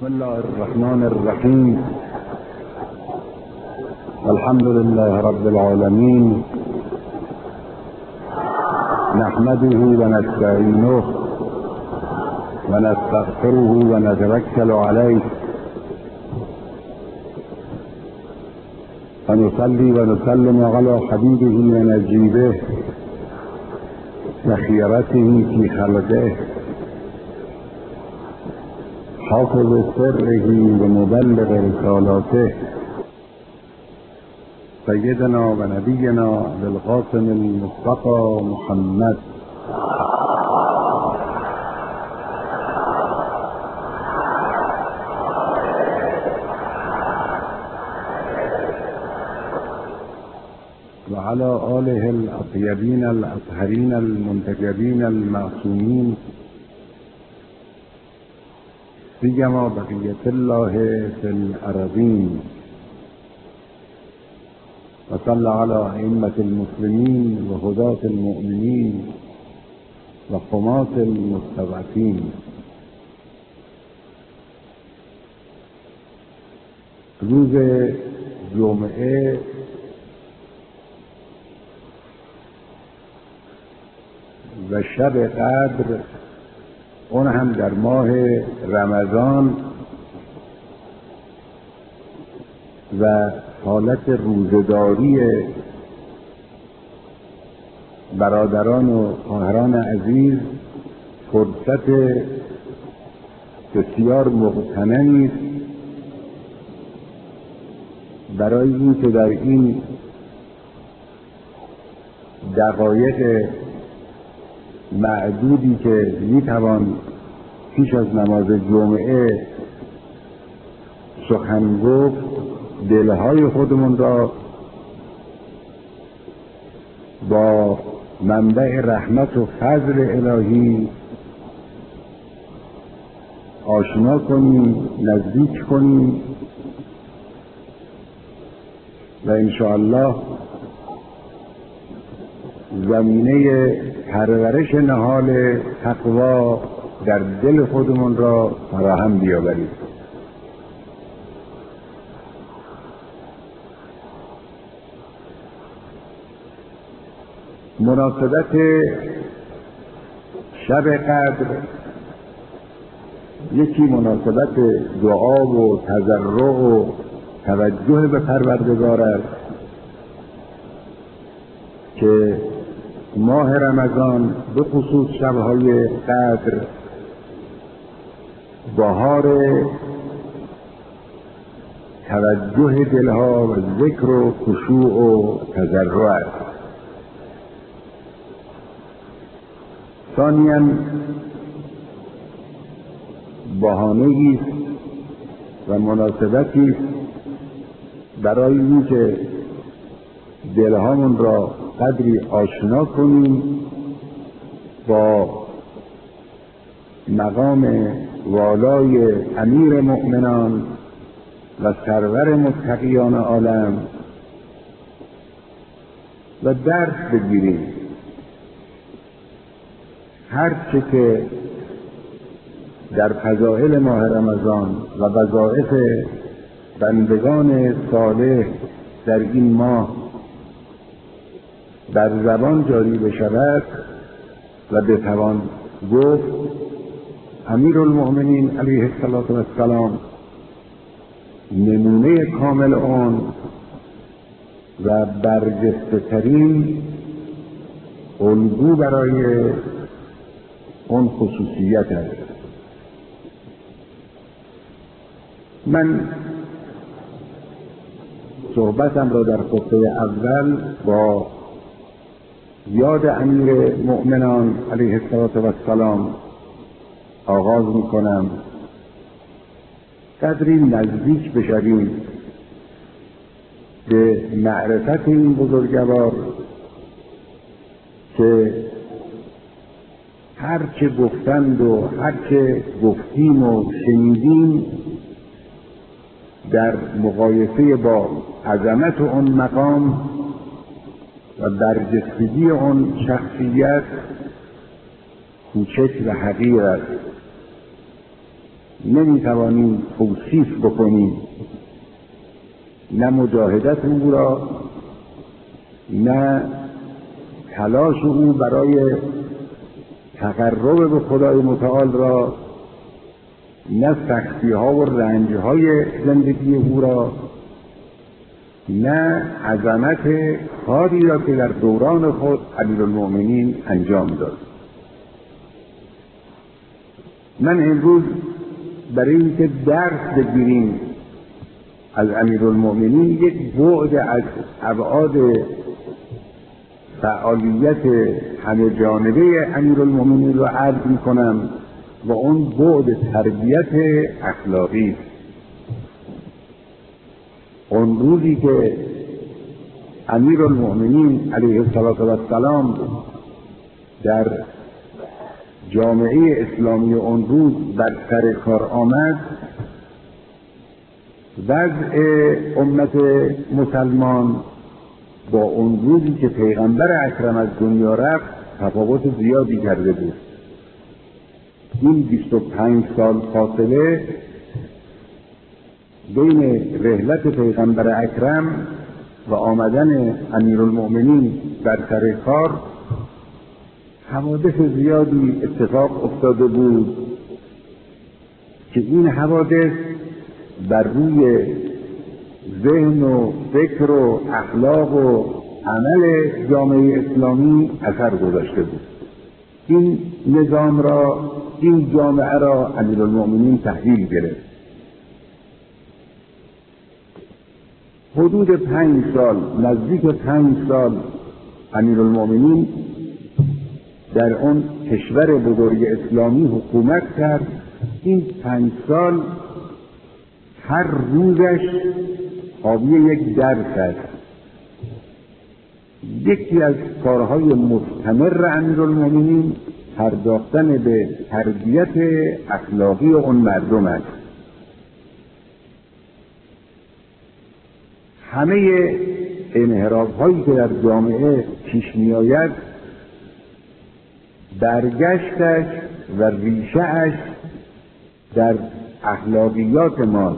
بسم الله الرحمن الرحیم. الحمد لله رب العالمین، نحمده و نستعینه و نستغفره و نتوکل علیه و نصلی و نسلم علی حبیبه و نجیبه و خیرته فی خلقه حافظ سره و مبلغ رسالاته سیدنا و نبینا بالقاسم المصطفى محمد و علی آله الاطیبین الاطهرین المنتجبین المعصومین سیما بقیت الله فی الارضین و صلی علی ائمة المسلمین و هداة المؤمنین و حماة المستضعفین. روز جمعه و شب قدر، اون هم در ماه رمضان و حالت روزداری برادران و خواهران عزیز، فرصت بسیار مغتنمی است برای اینکه در این دقایق معدودی که میتوان پیش از نماز جمعه سخن گفت، دلهای خودمون را با منبع رحمت و فضل الهی آشنا کنیم، نزدیک کنیم و انشاءالله زمینه پرورش نهال تقوا در دل خودمون را فراهم بیاوریم. مناسبت شب قدر یکی مناسبت دعا و تضرع و توجه به پروردگار است که ماه رمضان به خصوص شبهای قدر بهار توجه دلها و ذکر و خشوع و تضرع است. ثانیاً بهانه‌ای است و مناسبتی است برای اینکه دلهامون را قدری آشنا کنیم با مقام والای امیر مؤمنان و سرور متقیان عالم و درس بگیریم هرچه که در فضائل ماه رمضان و وظایف بندگان صالح در این ماه در زبان جاری بشود و بتوان گفت. امیرالمؤمنین علیه السلام نمونه کامل آن و برجسته ترین الگو برای اون خصوصیت است. من صحبتم را در خطبه اول با یاد امیر مؤمنان علیه السلام آغاز میکنم. قدری نزدیک بشویم به معرفت این بزرگوار که هر چه گفتند و هر چه گفتیم و شنیدیم در مقایسه با عظمت اون مقام و برجستگی اون شخصیت کوچک و حقیر است. نمیتوانیم توصیف بکنیم، نه مجاهدت او را، نه تلاش او برای تقرب به خدای متعال را، نه سختی ها و رنج های زندگی او را، نه عظمت کاری را که در دوران خود امیرالمؤمنین انجام داد. من امروز برای اینکه درس بگیریم از امیرالمؤمنین یک بعد از ابعاد فعالیت همه جانبه امیرالمؤمنین را عرض میکنم و اون بعد تربیت اخلاقی. اون روزی که امیرالمؤمنین علیه السلام در جامعه اسلامی اون روز بر سر کار آمد، وضع امت مسلمان با اون روزی که پیغمبر اکرم از دنیا رفت تفاوت زیادی کرده بود. این 25 سال فاصله بین رحلت پیغمبر اکرم و آمدن امیرالمؤمنین بر سر کار حوادث زیادی اتفاق افتاده بود که این حوادث بر روی ذهن و فکر و اخلاق و عمل جامعه اسلامی اثر گذاشته بود. این نظام را، این جامعه را امیرالمؤمنین تحویل گرفت. حدود 5 سال، نزدیک 5 سال امیرالمؤمنین در اون کشور بزرگ اسلامی حکومت کرد. این 5 سال هر روزش حاوی یک درس است. یکی از کارهای مستمر امیرالمؤمنین پرداختن به تربیت اخلاقی اون مردم است. همه انحراف‌هایی که در جامعه پیش می‌آید برگشتش و ریشه‌اش در اخلاقیات ماست.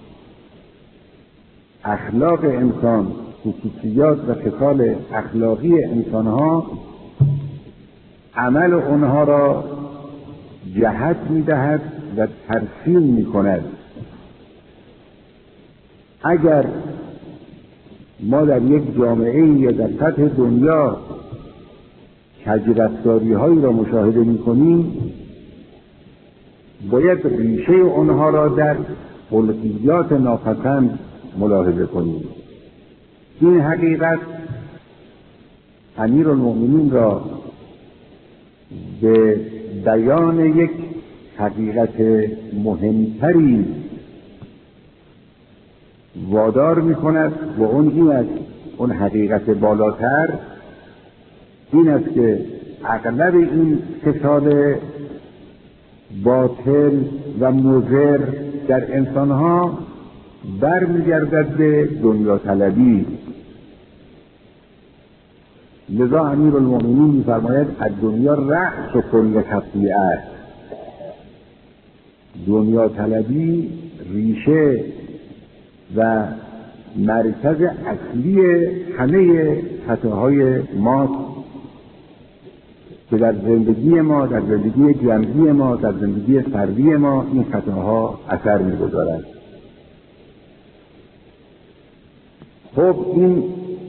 اخلاق انسان، خصوصیات و خصال اخلاقی انسانها عمل آنها را جهت می‌دهد و ترسیم می‌کند. اگر ما در یک جامعه یا در سطح دنیا کجرفتاری‌هایی را مشاهده می‌کنیم، باید ریشه آنها را در خلقیات ناپسند ملاحظه کنیم. این حقیقت امیرالمؤمنین را به بیان یک حقیقت مهمتری وادار می‌کند و این است، اون حقیقت بالاتر این است که اغلب این خصال باطل و مضر در انسانها برمیگردد به دنیا طلبی. لذا امیرالمؤمنین می‌فرماید الدنیا رأس کل خطیئه است. دنیا طلبی ریشه و مرکز اصلی همه خطاهای ماست که در زندگی ما، در زندگی جمعی ما، در زندگی فردی ما این خطاها اثر می‌گذارد. خب این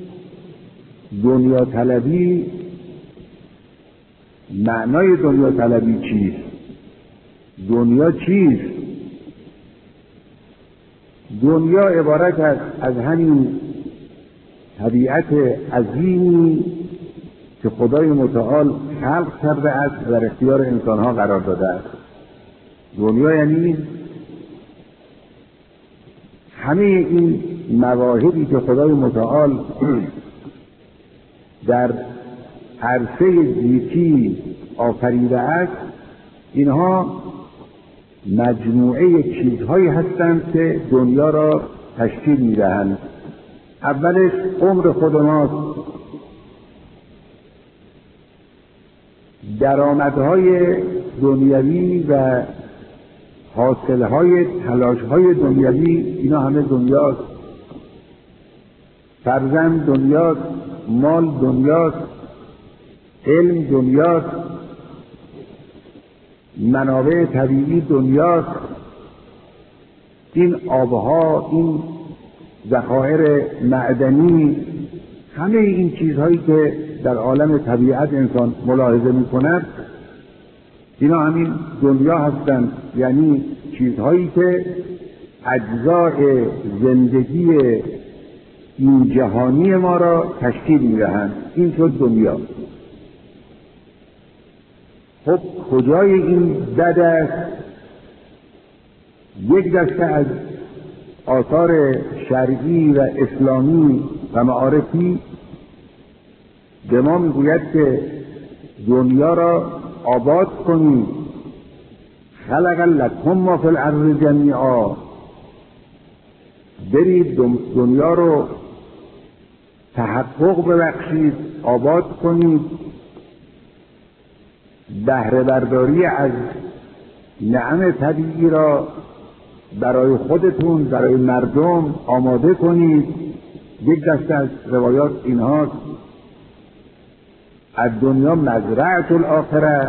دنیا طلبی، معنای دنیا طلبی چیست؟ دنیا چیست؟ دنیا عبارت است از همین طبیعت عظیمی که خدای متعال خلق کرده است و در اختیار انسانها قرار داده است. دنیا یعنی همه این مواهبی که خدای متعال در عرصه گیتی آفریده است، اینها مجموعه چیزهایی هستند که دنیا را تشکیل می‌دهند. اولش عمر خود ماست، درآمدهای دنیوی و حاصلهای تلاشهای دنیوی اینا همه دنیاست، فرزند دنیاست، مال دنیاست، علم دنیاست، منابع طبیعی دنیاست، این آبها، این ذخایر معدنی، همه این چیزهایی که در عالم طبیعت انسان ملاحظه می‌کند اینا همین دنیا هستند، یعنی چیزهایی که اجزای زندگی این جهانی ما را تشکیل می‌دهند. این شد دنیا. خب کجای این بد است؟ یک دسته از آثار شرعی و اسلامی و معارفی به ما میگوید که دنیا را آباد کنید، خلق لکم ما فی الارض جمیعا، برید دنیا رو تحقق ببخشید، آباد کنید، بهره برداری از نعم طبیعی را برای خودتون، برای مردم آماده کنید. یک دسته از روایات اینهاست: از دنیا مزرعة الاخره،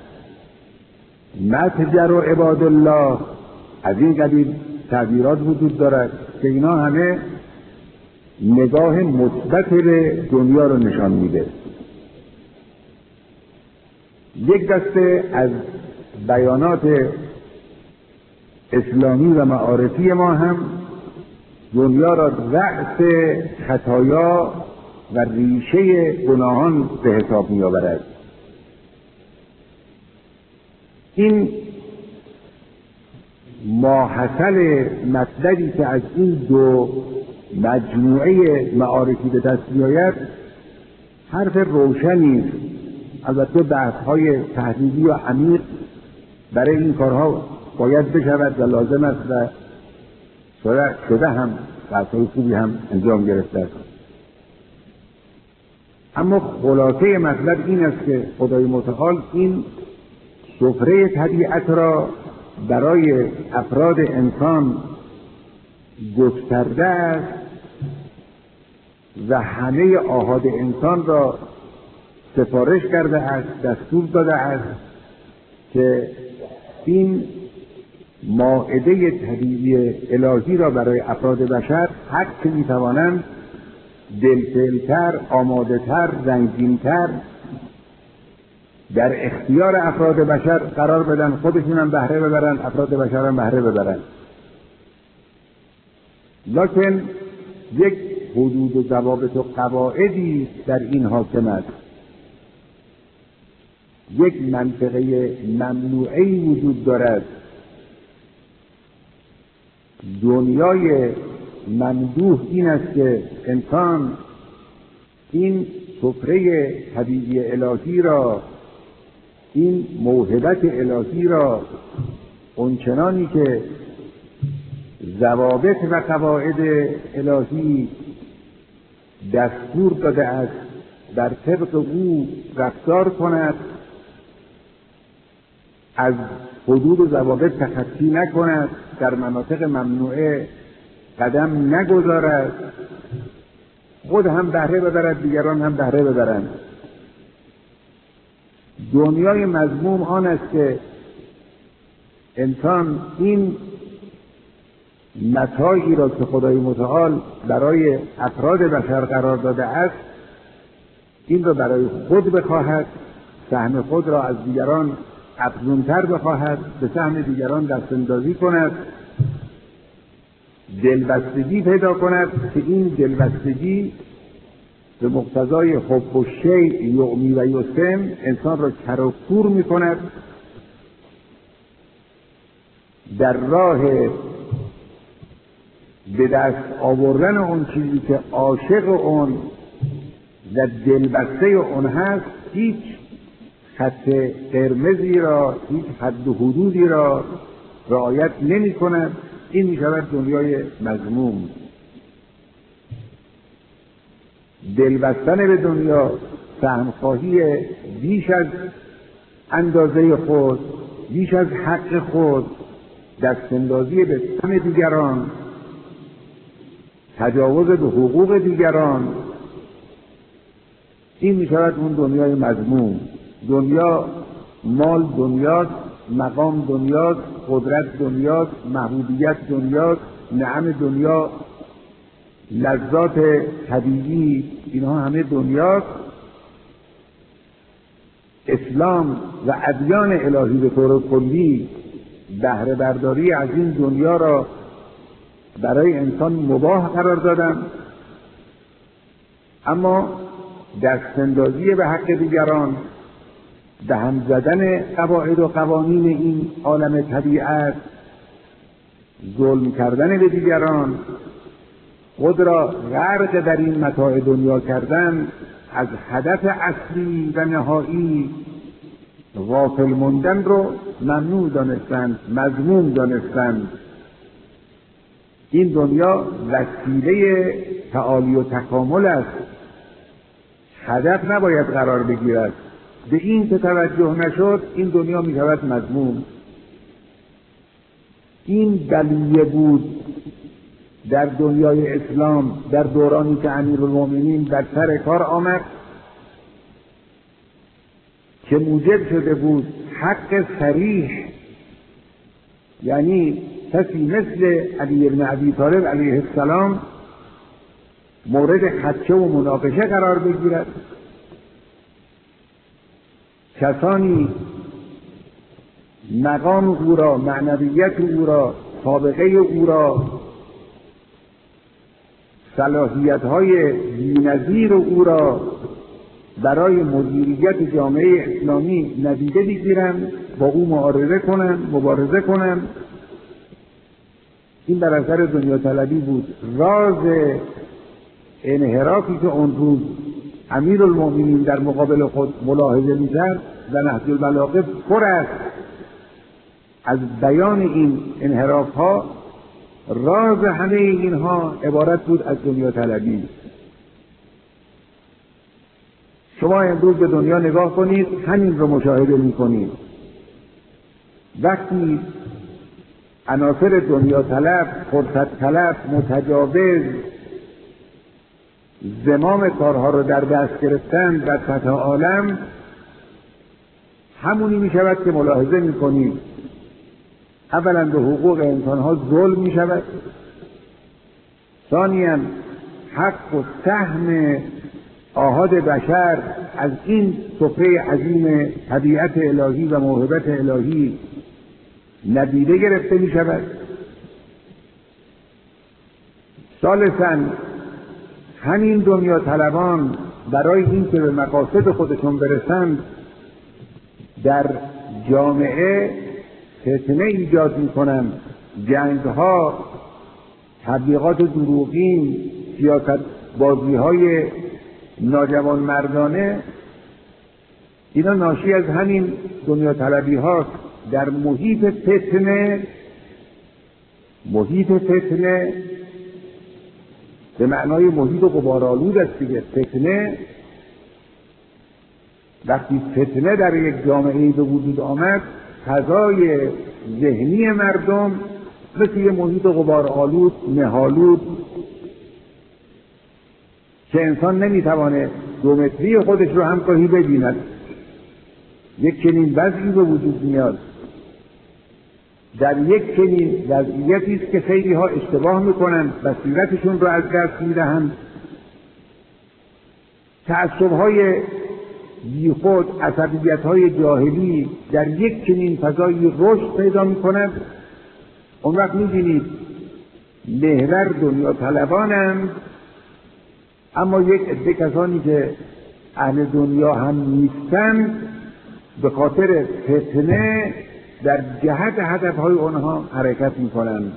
متجر عباد الله. از این قبیل تعبیرات وجود دارد که اینا همه نگاه مثبت به دنیا رو نشان میده. یک دسته از بیانات اسلامی و معارفی ما هم دنیا را رأس خطایا و ریشه گناهان به حساب می آورد. این ماحصل مطلبی که از این دو مجموعه معارفی به دست می آید حرف روشنی است. البته بحث‌های تحلیلی و عمیق برای این کارها باید بشود و لازم است و شده هم، بحث‌های خوبی هم انجام گرفته است. اما خلاصه مطلب این است که خدای متعال این سفره طبیعت را برای افراد انسان گسترده است و همه آحاد انسان را سفارش کرده است، دستور داده است که این مائده طبیعی الهی را برای افراد بشر هر که میتوانند دلفعلتر، آماده‌تر، رنگین‌تر در اختیار افراد بشر قرار بدن، خودشون هم بهره ببرن، افراد بشر هم بهره ببرن. لکن یک حدود و ضوابط و قواعدی در این حاکم است. یک منطقه ممنوعه‌ای وجود دارد. دنیای ممدوح این است که انسان این سفره طبیعی الهی را، این موهبت الهی را اونچنانی که ضوابط و قواعد الهی دستور داده است در طبق او رفتار کند، از حدود و ضوابط تخطی نکند، در مناطق ممنوعه قدم نگذارد، خود هم بهره ببرد، دیگران هم بهره ببرند. دنیای مذموم آن است که انسان این متاعی را که خدای متعال برای افراد بشر قرار داده است این را برای خود بخواهد، سهم خود را از دیگران افزونتر بخواهد، به سهم دیگران دستاندازی کند، دلبستگی پیدا کند که این دلبستگی به مقتضای حب الشیء یعمی و یسم انسان را کر و کور می کند، در راه به دست آوردن اون چیزی که عاشق اون و دلبسته اون هست هیچ خط قرمزی را، هیچ حد و حدودی را رعایت نمی کند. این می شود دنیای مذموم. دلبستن به دنیا، سهمخواهی بیش از اندازه خود، بیش از حق خود، دستاندازی به سم دیگران، تجاوز به حقوق دیگران، این می شود اون دنیای مذموم. دنیا مال دنیاست، مقام دنیاست، قدرت دنیاست، محبوبیت دنیاست، نعم دنیا، لذات طبیعی، اینها همه دنیاست. اسلام و ادیان الهی به طور کلی بهره برداری از این دنیا را برای انسان مباح قرار دادن، اما دستاندازی به حق دیگران، به هم زدن قواعد و قوانین این عالم طبیعت، ظلم کردن به دیگران، خود را غرق در این متاع دنیا کردن، از هدف اصلی و نهایی غافل موندن رو ممنوع دانستند، مذموم دانستند. این دنیا وسیله تعالی و تکامل است، هدف نباید قرار بگیرد. به این که توجه نشد این دنیا می شود مذموم. این بلیه بود در دنیای اسلام در دورانی که امیرالمومنین در سر کار آمد، که موجب شده بود حق صریح، یعنی کسی مثل علی بن ابی طالب علیه السلام مورد خدشه و مناقشه قرار بگیرد. کسانی مقام او را، معنویت او را، سابقه او را، صلاحیت‌های بی‌نظیر او را برای مدیریت جامعه اسلامی ندیده بگیرند، با او معارضه کنند، مبارزه کنند. این بر اثر دنیا طلبی بود. راز انحرافی که اون روز امیرالمومنین در مقابل خود ملاحظه می‌کرد و نهج البلاغه پر است از بیان این انحراف‌ها. راز همه اینها عبارت بود از دنیا طلبی. شما امروز به دنیا نگاه کنید، همین رو مشاهده می‌کنید. وقتی عناصر دنیا طلب، فرصت طلب، متجاوز زمام کارها رو در دست گرفتن در سطح عالم، همونی می شود که ملاحظه می کنید. اولا به حقوق انسانها ظلم می شود، ثانیاً حق و سهم آحاد بشر از این سفره عظیم طبیعت الهی و موهبت الهی ندیده گرفته می شود. ثالثاً همین دنیا طلبان برای این که به مقاصد خودشون برسند در جامعه فتنه ایجاد میکنند، جنگها، تبلیغات دروغین، سیاست بازیهای ناجوان مردانه، اینا ناشی از همین دنیا طلبی هاست. در محیط فتنه به معنای محیط و غبارآلود است دیگه. فتنه، وقتی فتنه در یک جامعه به وجود آمد، فضای ذهنی مردم مثل یه محیط غبارآلود، مه‌آلود که انسان نمیتوانه دومتری خودش رو هم گاهی ببیند، یک چنین وضعی به وجود میاد. در یک چنین وضعیتی است که خیلی ها اشتباه میکنند، بصیرتشون رو از دست میدهند، تعصب‌های بیخود، عصبیت‌های جاهلی در یک چنین فضایی رشد پیدا می‌کند. اون وقت می‌بینید محور دنیا طلبانند، اما یک عده کسانی که اهل دنیا هم نیستند به خاطر فتنه در جهت هدف‌های آنها حرکت می‌کنند.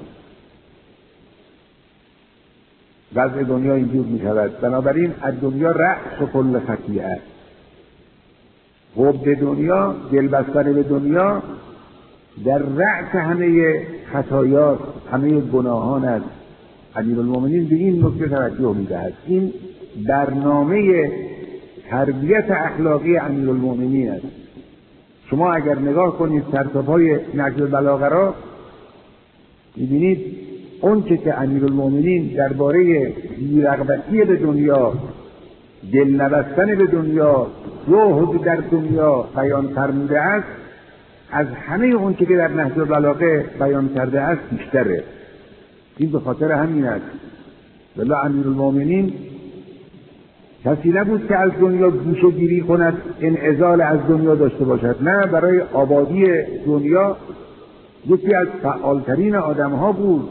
وضع دنیا اینجور می‌شود. بنابراین از دنیا رأس کل خطیئه، حب دنیا، دلبستن به دنیا در رأس همه خطایا، همه گناهان است. امیرالمومنین به این نکته توجه می‌دهد. این برنامه تربیت اخلاقی امیرالمومنین است. شما اگر نگاه کنید ترتیب‌های نهج البلاغه را می‌بینید اون که امیرالمومنین درباره بی‌رغبتی به دنیا، دل نبستن به دنیا، زهد در دنیا بیان فرموده است، از همه اون که در نهج البلاغه بیان کرده است بیشتره. این به خاطر همین است. ولی امیرالمومنین کسی نبود که از دنیا گوشه گیری کند، انعزال از دنیا داشته باشد. نه، برای آبادی دنیا یکی از فعالترین آدم‌ها بود.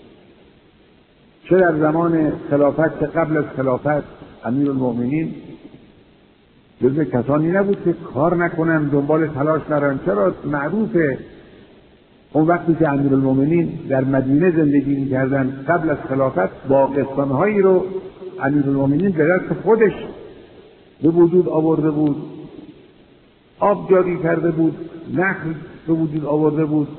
چه در زمان خلافت چه قبل از خلافت امیرالمومنین جزو کسانی نبود که کار نکنن، دنبال تلاش نرن. چرا؟ معروفه اون وقتی که امیرالمومنین در مدینه زندگی می‌کردن قبل از خلافت، باغستان‌هایی رو امیرالمومنین به دست خودش به وجود آورده بود، آب جاری کرده بود، نخل به وجود آورده بود.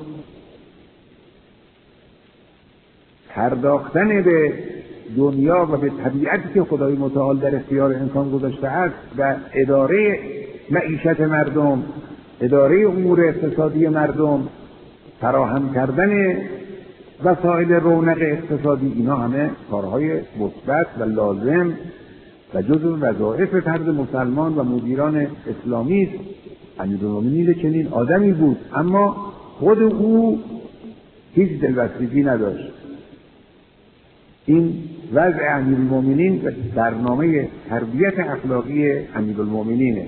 پرداختن به دنیا و به طبیعتی که خدای متعال در اختیار انسان گذاشته است و اداره معیشت مردم، اداره امور اقتصادی مردم، فراهم کردن وسایل رونق اقتصادی، اینا همه کارهای مثبت و لازم و جزو وظایف فرد مسلمان و مدیران اسلامی است. امیرالمومنین چنین آدمی بود، اما خود او هیچ دلبستگی نداشت. این وضع امیرالمومنین و برنامه تربیت اخلاقی امیرالمومنینه.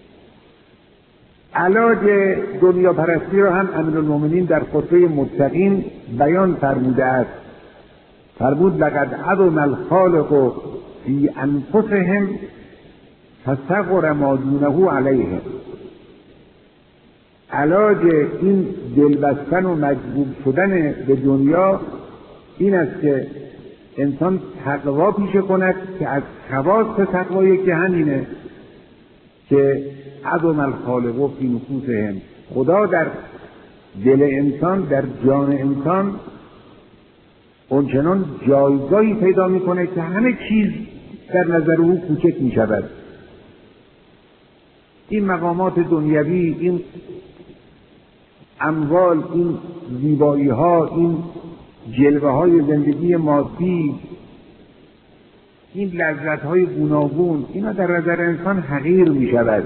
علاج دنیا پرستی را هم امیرالمومنین در خطبه متقین بیان فرموده است. فرمود لقد عظم الخالق فی انفسهم فصغر ما دونه علیهم. علاج این دلبستن و مجذوب شدن به دنیا این است که انسان تقوا پیشه کند که از خواص تقوایی که همینه که عظم الخالق فی نفوسهم، خدا در دل انسان، در جان انسان اونچنان جایگاهی پیدا میکنه که همه چیز در نظر او کوچک میشود. این مقامات دنیوی، این اموال، این زیبایی ها، این جلوه های زندگی مادی، این لذت های گوناگون، اینا در نظر انسان حقیر می شود،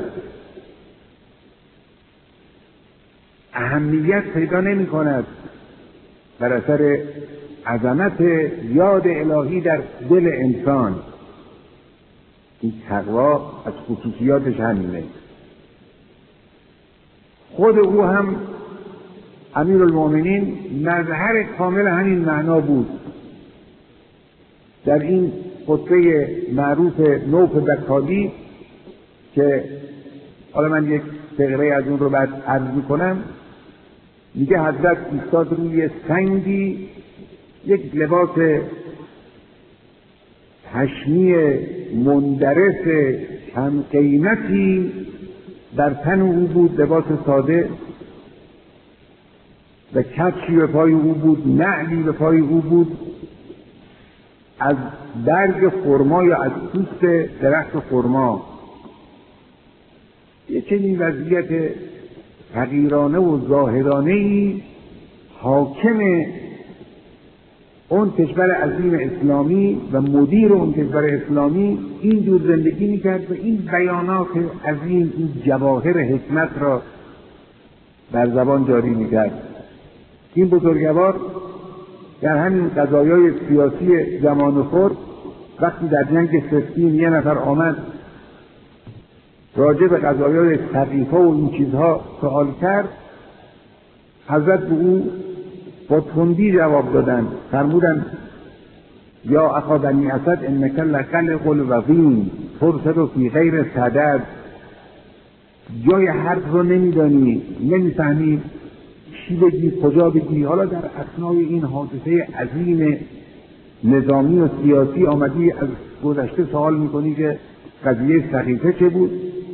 اهمیت پیدا نمی کند بر اثر عظمت یاد الهی در دل انسان. این تقوا از خصوصیاتش همینه. خود او هم امیرالمومنین مظهر کامل همین معنا بود. در این خطبه معروف نوف بکالی که حالا من یک فقره از اون رو بعد عرض میکنم، میگه حضرت ایستاد روی سنگی، یک لباس پشمی مندرس کم قیمتی در تن او بود، لباس ساده، و کفشی به پای او بود، نعلی به پای او بود از برگ خرما یا از پوست درخت خرما. یه چنین وضعیت حقیرانه و زاهدانه‌ای حاکم اون کشور عظیم اسلامی و مدیر اون کشور اسلامی این جور زندگی میکرد و این بیانات عظیم، این جواهر حکمت را بر زبان جاری میکرد. این بزرگوار در همین قضایای سیاسی زمان خود، وقتی در جنگ سفین یه نفر آمد راجع به قضایای سقیفه و این چیزها سوال کرد، حضرت به او با تندی جواب دادند، فرمودند یا اخا بنی اسد انک لخلق الوقیم ترسل فی غیر صدد. جای حرف رو نمیدانی، نمیفهمی چی بگی، کجا بگی. حالا در اثنای این حادثه عظیم نظامی و سیاسی آمدی از گذشته سوال میکنی که قضیه سقیفه چه بود،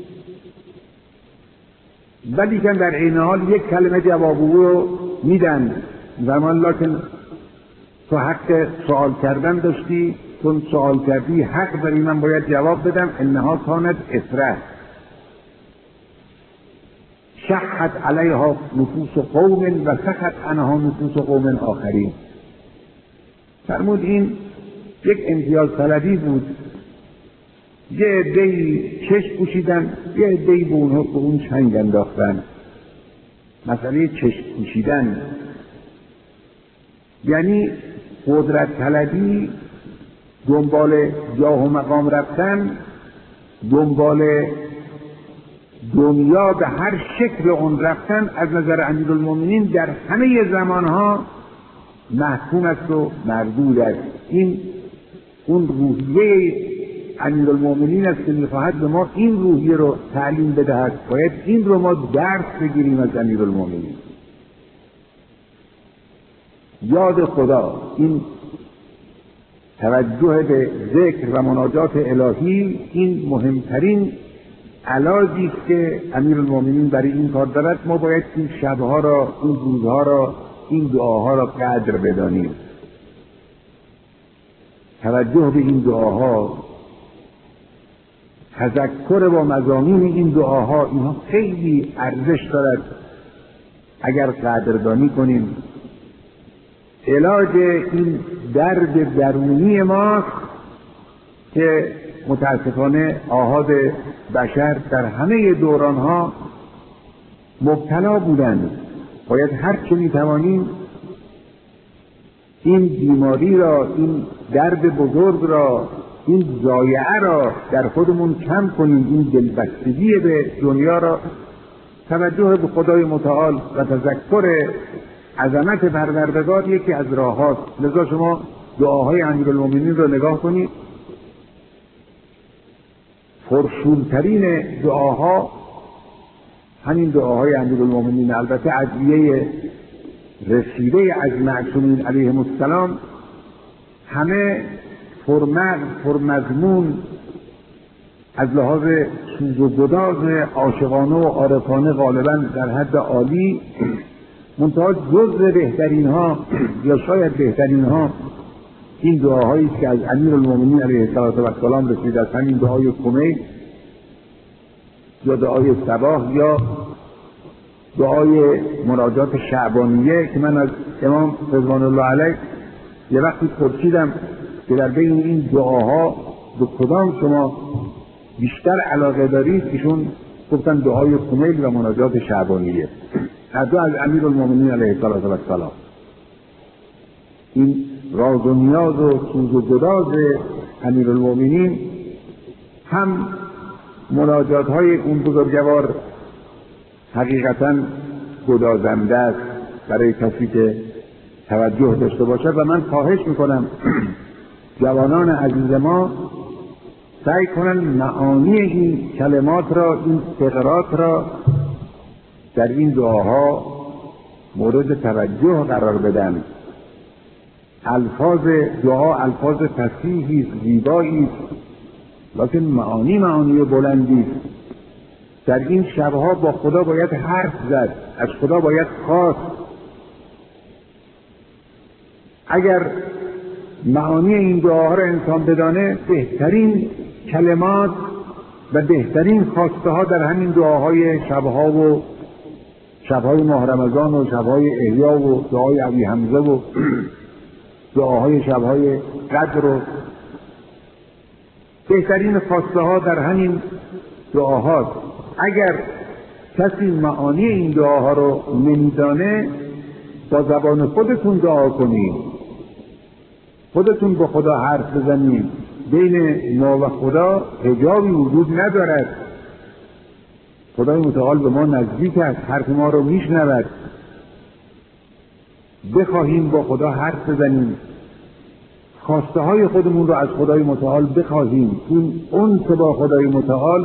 ولی که در عین حال یک کلمه جواب او رو میدن. زمان لکن تو حق سوال کردن داشتی، چون سوال کردی حق داری، من باید جواب بدم. انها کانت اسره. شحت علیها نفوس قوم و سخت عنها نفوس قوم آخرین. فرمود این یک امتیاز طلبی بود، یه عده‌ای چشم پوشیدن، یه عده‌ای به اون چنگ انداختن. مسئله چشم پوشیدن یعنی قدرت طلبی، دنبال جاه و مقام رفتن، دنبال دنیا به هر شکل اون رفتن، از نظر امیرالمومنین در همه زمانها محکوم است و مردود است. این اون روحیه امیرالمومنین است که میخواهد به ما این روحیه رو تعلیم بدهد. باید این رو ما درس بگیریم از امیرالمومنین. یاد خدا، این توجه به ذکر و مناجات الهی، این مهمترین علاجی است که امیرالمومنین برای این کار دارد. ما باید این شبها را، این روزها را، این دعاها را قدر بدانیم. توجه به این دعاها، تذکر با مضامین این دعاها، اینها خیلی ارزش دارد اگر قدردانی کنیم. علاج این درد درونی ماست که متاسفانه آحاد بشر در همه دورانها مبتلا بودند. باید هر چه میتوانیم این بیماری را، این درد بزرگ را، این ضایعه را در خودمون کم کنیم. این دلبستگی به دنیا را، توجه به خدای متعال و تذکر عظمت پروردگار یکی از راه هاست. لذا شما دعاهای امیرالمومنین را نگاه کنید. پرشورترین دعاها همین دعاهای امیرالمومنین، البته ادعیه رسیده از معصومین علیهم السلام همه پرمغز، پرمضمون، از لحاظ سوز و گداز عاشقانه و عارفانه غالبا در حد عالی، منتها جزء بهترین ها یا شاید بهترین ها این دعاهایی که از امیرالمومنین علیه السلام رسید، از همین دعای کمیل یا دعای صباح یا دعای مناجات شعبانیه که من از امام رضوان الله علیه یه وقتی پرسیدم که در بین این دعاها به کدام شما بیشتر علاقه دارید، ایشون گفتن دعای کمیل و مناجات شعبانیه، هر دو از امیرالمومنین علیه السلام. این راز و نیاز و سوز و گداز امیرالمومنین، هم مناجات های اون بزرگوار حقیقتا گدازنده است برای کسی که توجه داشته باشد. و من خواهش میکنم جوانان عزیز ما سعی کنن معانی این کلمات را، این فقرات را در این دعاها مورد توجه قرار بدن. الفاظ دعا الفاظ فصیحی است، زیبایی است، لیکن معانی بلندی است. در این شبها با خدا باید حرف زد، از خدا باید خواست. اگر معانی این دعاها را انسان بدانه، بهترین کلمات و بهترین خواسته ها در همین دعاهای شبها و شبهای ماه رمضان و شبهای احیا و دعای ابی حمزه و دعاهای شبهای قدر و بهترین خواسته ها در همین دعاهاست. اگر کسی معانی این دعاها رو نمیدانه، با زبان خودتون دعا کنید، خودتون با خدا حرف بزنید. بین ما و خدا حجابی وجود ندارد. خدای متعال به ما نزدیک است، حرف ما رو میشنود. بخواهیم با خدا حرف بزنیم، خواسته های خودمون رو از خدای متعال بخواهیم. این انس با خدای متعال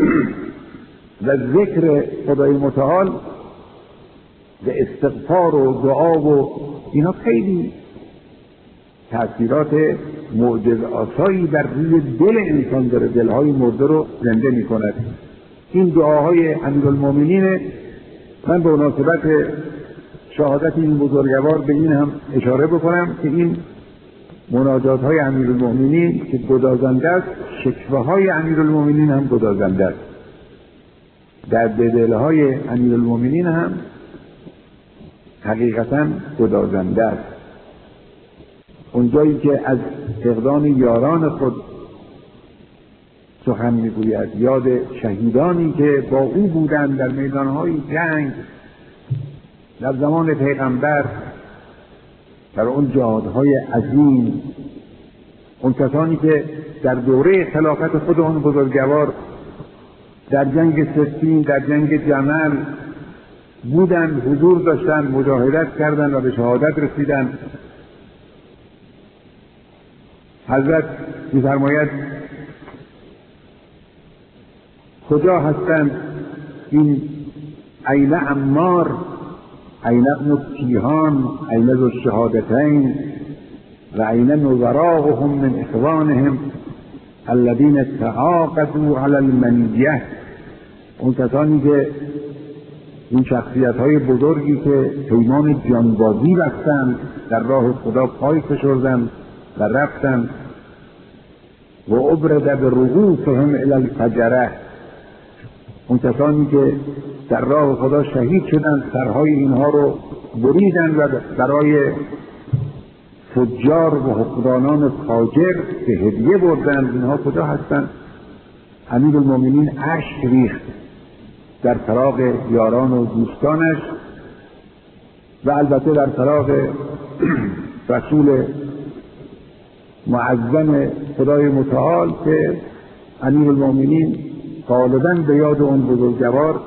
و ذکر خدای متعال و استغفار و دعا و اینا خیلی تأثیرات معجزه‌آسایی در روی دل انسان داره، دلهای مرده رو زنده می کند. این دعاهای امیرالمومنین، من به مناسبت شهادت این بزرگوار به این هم اشاره بکنم که این مناجات های امیرالمومنین که گدازنده است، شکوه های امیرالمومنین هم گدازنده است. در دلهای امیرالمومنین هم حقیقتا گدازنده است. اونجایی که از فقدان یاران خود سخن میگوید، یاد شهیدانی که با او بودند در میدانهای جنگ در زمان پیغمبر، در اون جهادهای عظیم، اون کسانی که در دوره خلافت خود اون بزرگوار در جنگ صفین، در جنگ جمل بودند، حضور داشتند، مجاهدت کردند و به شهادت رسیدند. حضرت می‌فرماید کجا هستند این عین عمار، عین ابن التیهان، عین ذو الشهادتین و عین نظراهم من اخوانهم الذین تعاقدوا علی المنیه. اون کسانی که این شخصیت‌های بزرگی که پیمان جانبازی بستند، در راه خدا پای فشردند و رفتند. و ابرد برؤوسهم الی الفجره، اون کسانی که در راه خدا شهید شدند، سرهای اینها رو بریدند و برای فجار و حقدانان فاجر به هدیه بردند. اینها کجا هستند؟ امیرالمومنین اشک ریخت در فراق یاران و دوستانش و البته در فراق رسول معظم خدای متعال که امیرالمومنین غالباً به یاد اون بزرگوار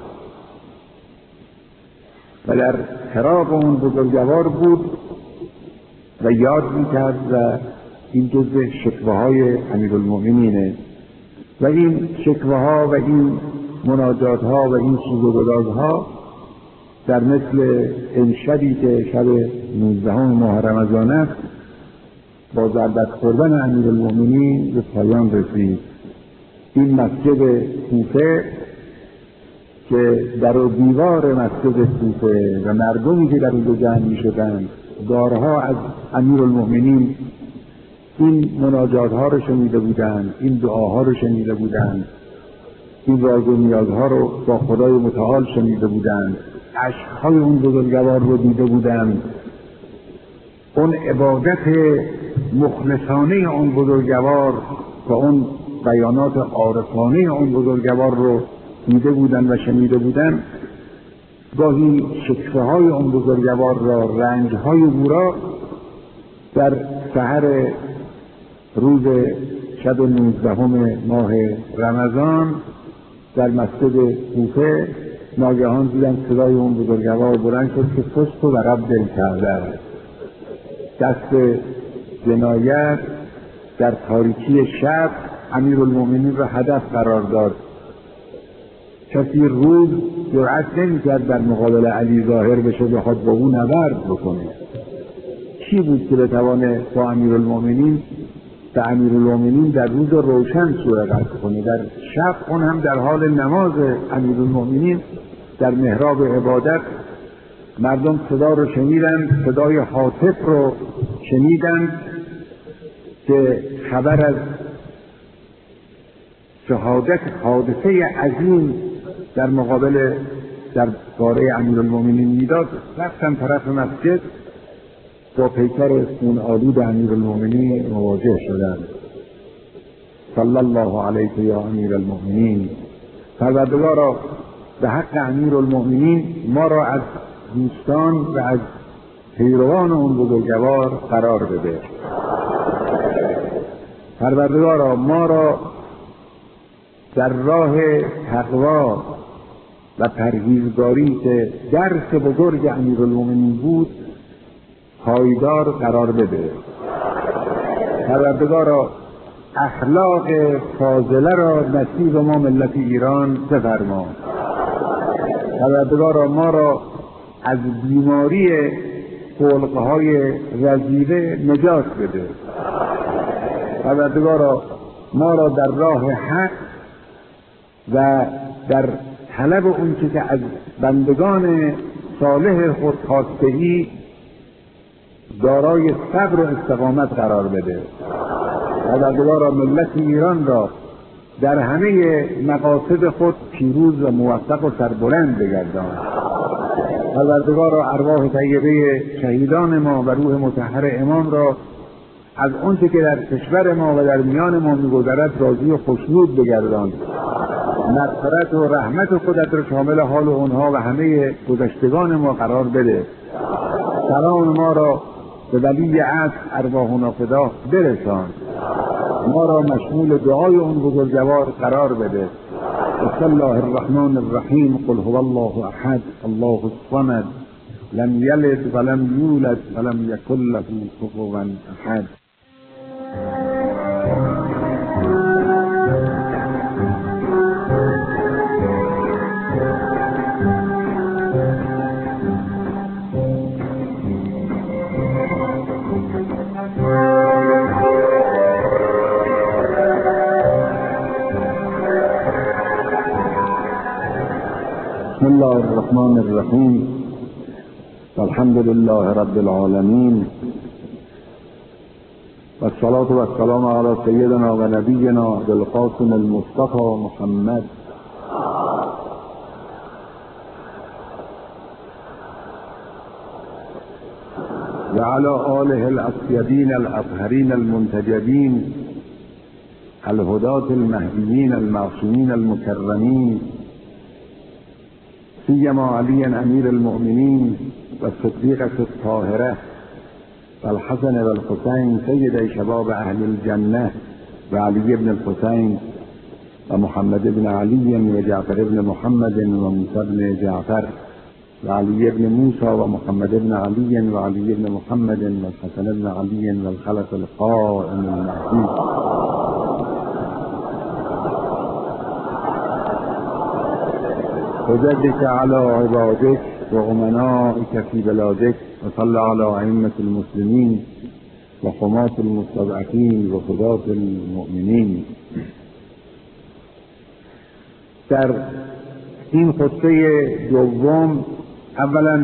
و در فراق اون بزرگوار بود و یاد میکرد و این جزء شکوه های امیرالمومنینه و این شکوه ها و این مناجات ها و این سوز و گدازها در مثل این شبی که شب 19 ماه رمضان است با ضربت خوردن امیرالمومنین به پایان رسید. این مسجد کوفه که در و دیوار مسجد کوفه و مردمی که در اونجا جمع می‌شدند بارها از امیرالمومنین این مناجات ها رو شنیده بودند، این دعاها رو شنیده بودند، این راز و نیازها رو با خدای متعال شنیده بودند، اشک‌های اون بزرگوار رو دیده بودند، اون عبادت مخلصانه اون بزرگوار و اون بیانات عارفانه اون بزرگوار رو دیده بودند و شنیده بودند. گاهی شکوه های اون بزرگوار را، رنج های او را در سحر روز شب 19 ماه رمضان در مسجد کوفه ناگهان دیدن صدای اون بزرگوار بلند شد که فست و رب دل کرده، دست جنایت در تاریکی شب امیرالمومنین را هدف قرار داد. کسی روز جرأت نمی‌کرد در مقابل علی ظاهر بشه بخواد با او نبرد بکنه. کی بود که بتوانه با امیرالمومنین در روز روشن سوء قصد کنه؟ در شب، اون هم در حال نماز امیرالمومنین در محراب عبادت مردم صدا رو شنیدند، صدای هاتف رو شنیدند که خبر از شهادت حادثه عظیم در مقابل در باره امیرالمومنین میداد. رفتن طرف مسجد، با پیکر خون آلود امیرالمومنین مواجه شدند. صلی الله علیک یا امیرالمومنین، پروردگارا به حق امیرالمومنین ما را از دوستان و از پیروان اون بزرگوار قرار بده. پروردگارا ما را در راه تقوا و پرهیزگاری که درس بزرگ امیرالمومنین بود پایدار قرار بده. پروردگارا اخلاق فاضله را نصیب ما ملت ایران بفرما. پروردگارا ما را از بیماری خلقهای رذیله نجات بده. پروردگارا ما را در راه حق و در طلب اون چیزی که از بندگان صالح خود خواسته‌ای دارای صبر و استقامت قرار بده. پروردگارا ملت ایران را در همه مقاصد خود پیروز و موفق و سربلند بگردان. پروردگارا ارواح طیبه شهیدان ما و روح مطهر امام را از آنچه که در کشور ما و در میان ما می‌گذرد راضی و خوشنود بگردان. مغفرت و رحمت خودت را شامل حال اونها و همه گذشتگان ما قرار بده. سلام ما را به ولی عصر ارواحنا فدا برسان. ما را مشمول دعای اون بزرگوار قرار بده. بسم الله الرحمن الرحیم. قل هو الله احد الله الصمد لم یلد ولم یولد ولم یکن له کفوا احد. بسم الله الرحمن الرحیم. الحمد لله رب العالمین و الصلاة و السلام علی سیدنا و نبینا ابوالقاسم المصطفى محمد و علی آله الاطیبین الاطهرین المنتجبین الهداة المهدیین المعصومین المکرمین، سیما علی امیر المؤمنین و الصدیقة الطاهرة و الحسن و الحسین سید شباب اهل الجنه و علی بن الحسین و محمد بن علی و جعفر بن محمد و موسی بن جعفر و علی بن موسی و محمد بن علی و علی بن محمد و الحسن بن علی و الخلف القائم المهدی. وجدك على عبادك وأمنائك في بلادك وصل على أئمة المسلمين وحماة المستضعفين وقضاة المؤمنين. در این خطبه دوم اولا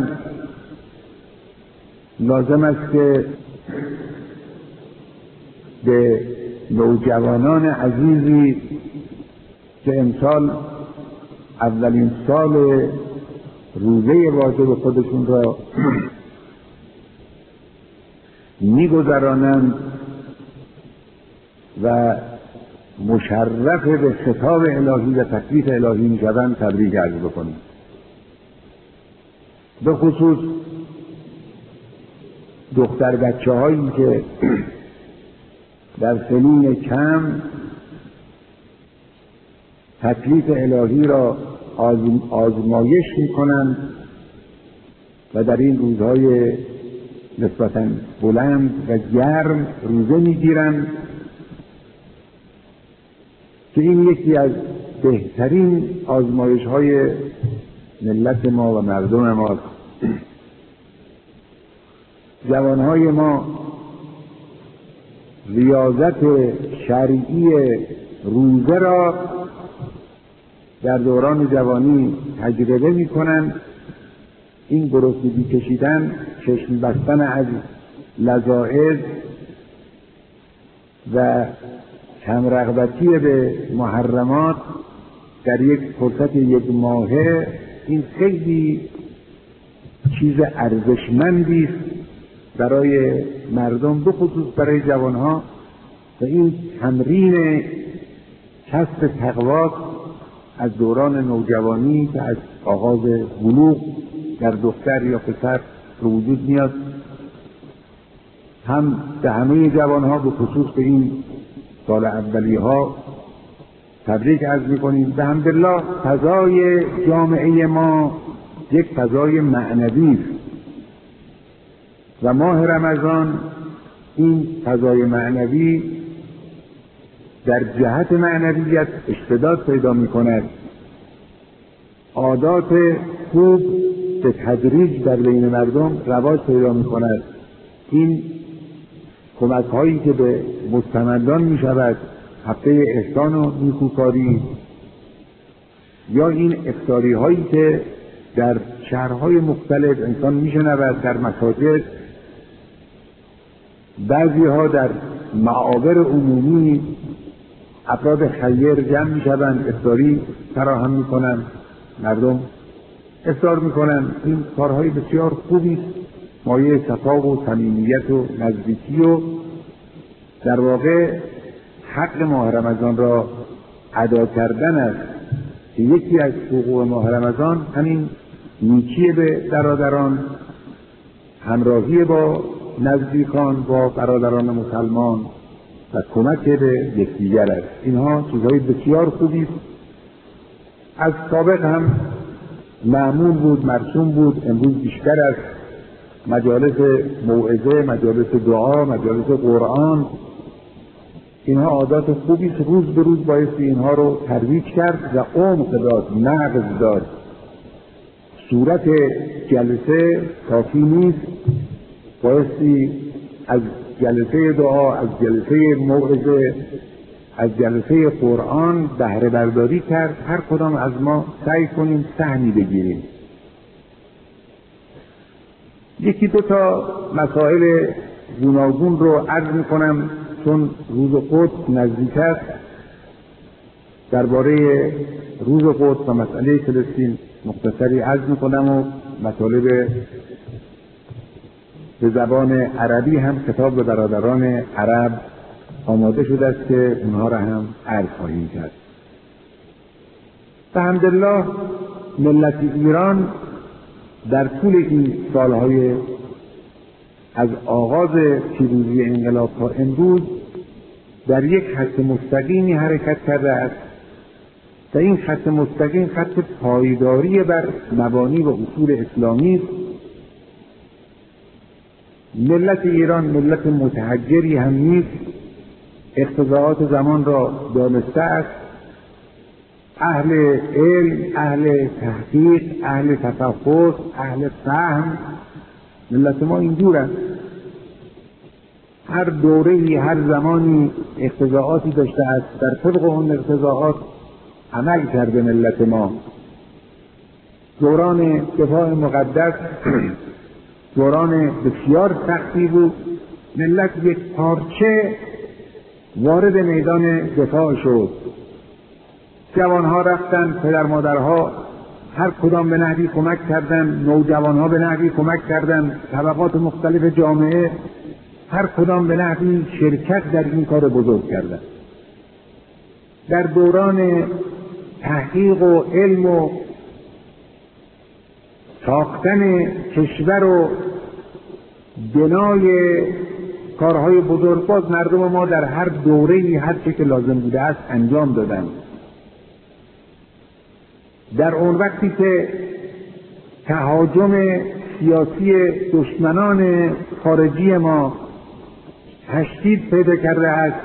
لازم است که به نوجوانان عزیزی که امسال اولین سال روزه واجب خودشون را می‌گذرانند و مشرف به خطاب الهی و تکلیف الهی می‌شوند تبریک عرض بکنیم. به خصوص دختر بچه‌هایی که در سنین کم تکلیف الهی را آزمایش می‌کنند و در این روزهای نسبتاً بلند و گرم روزه می‌گیرند که این یکی از بهترین آزمایش‌های ملت ما و مردم ماست. جوانهای ما ریاضت شرعی روزه را در دوران جوانی تجربه می‌کنند. این گرسنگی کشیدن، چشم بستن از لذائذ و کم رغبتی به محرمات در یک فرصت یک ماهه، این خیلی چیز ارزشمندی است برای مردم، به خصوص برای جوانها، و این تمرین کسب تقوا از دوران نوجوانی که از آغاز بلوغ در دختر یا پسر به وجود میاد، هم به همه جوانها به خصوص به این سال اولیها تبریک عرض می‌کنیم. به حمدالله فضای جامعه ما یک فضای معنوی است و ماه رمضان این فضای معنوی در جهت معنویت اشتداد پیدا می‌کند. عادات خوب به تدریج در بین مردم رواج پیدا می‌کند. این کمک‌هایی که به مستمندان می‌شود، هفته احسان و نیکوکاری، یا این افطاری‌هایی که در شهرهای مختلف انسان می‌شنود در مساجد، بعضی‌ها در معابر عمومی افراد خیر جمع میشوند، افطاری فراهم میکنند، مردم افطار میکنند. این کارهای بسیار خوبی است، مایه صفا و صمیمیت و نزدیکی و در واقع حق ماه رمضان را ادا کردن است که یکی از حقوق ماه رمضان همین نیکی به برادران، همراهی با نزدیکان، با برادران مسلمان و کمک به یکدیگر است. اینها چیزهای بسیار خوبی است، از سابق هم معمول بود، مرسوم بود. امروز بیشتر از مجالس موعظه، مجالس دعا، مجالس قرآن، اینها عادات خوبی است. روز به روز بایستی اینها رو ترویج کرد و عمق داد، نقض داد. صورت جلسه کافی نیست، بایستی از جلسه دعا، از جلسه موعظه، از جلسه قرآن بهره برداری کرد. هر کدام از ما سعی کنیم سهمی بگیریم. یکی دو تا مسائل گوناگون رو عرض میکنم چون روز قدس نزدیک است. درباره روز قدس و مسئله فلسطین مختصری عرض میکنم و مطالب به زبان عربی هم کتاب برادران عرب آماده شده است که اونها را هم عرض خواهیم کرد. الحمدلله ملت ایران در طول این سالهای از آغاز پیروزی انقلاب تا امروز در یک خط مستقیمی حرکت کرده است و این خط مستقیم خط پایداری بر مبانی و اصول اسلامی است. ملت ایران ملت متحجری هم نیست، اقتضاعات زمان را دانسته است، اهل علم، اهل تحقیق، اهل تفحص، اهل فهم. ملت ما اینجور است، هر دوره‌ای، هر زمانی اقتضاعاتی داشته است، در طبق اون اقتضاعات عمل کرده ملت ما. دوران دفاع مقدس دوران بسیار سختی بود. ملت یک پارچه وارد میدان دفاع شد. جوانها رفتن، پدر مادرها هر کدام به نحوی کمک کردند، نوجوانها به نحوی کمک کردند، طبقات مختلف جامعه هر کدام به نحوی شرکت در این کار بزرگ کردند. در دوران تحقیق و علم و ساختن کشور و بنای کارهای بزرگ باز مردم ما در هر دوره‌ای هر چه که لازم بوده است انجام دادند. در اون وقتی که تهاجم سیاسی دشمنان خارجی ما تشدید پیدا کرده است